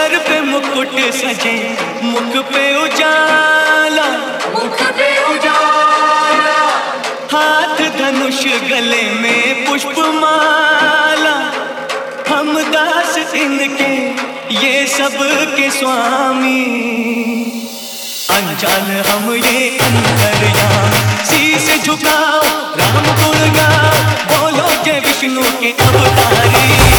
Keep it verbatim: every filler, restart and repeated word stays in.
Sir पे मुकुट सजे, मुख पे उजाला, मुख पे उजाला, हाथ धनुष गले में पुष्पमाला। हम दास इनके ये सब के स्वामी, अनजान हम ये अंतर्यामी। शीश झुकाओ राम गुण गाओ, बोलो जय विष्णु के अवतारी।